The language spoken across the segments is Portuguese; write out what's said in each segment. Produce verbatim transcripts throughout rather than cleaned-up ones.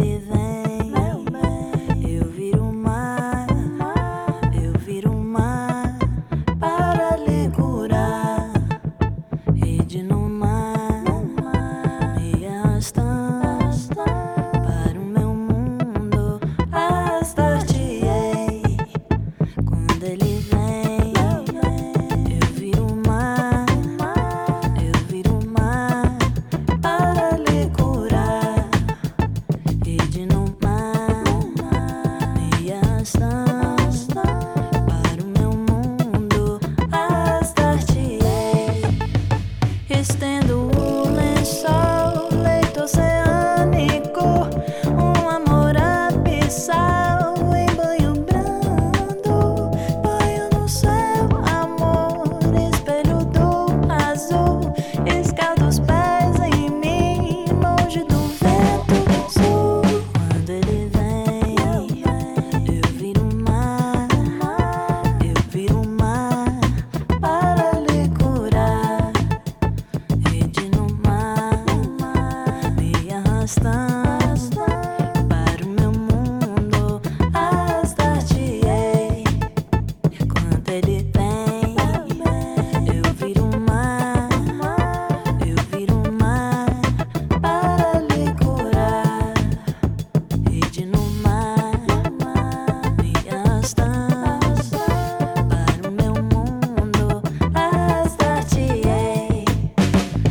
ele vem, eu viro mar, eu viro mar para lhe curar. Rede no mar, me arrastando para o meu mundo, arrastar-te-ei. Quando ele vem, eu viro mar, eu viro mar para lhe curar. Rede no mar, me arrastando para o meu mundo, arrastar-te-ei. Estendo o lençol, leito oceânico, um amor abissal em banho brando. Banho no céu, amor, espelho do azul. Escalda os pés em mim, longe do vento sul. Quando ele vem, eu viro mar, eu viro mar para lhe curar. Rede no mar, me arrastando para o meu mundo, arrastar-te-ei. Quando ele vem, eu viro mar, eu viro mar para lhe curar. Rede no mar, me arrastando para o meu mundo, arrastar-te-ei.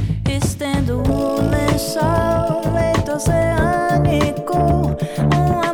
Estendo o lençol, leito oceânico, um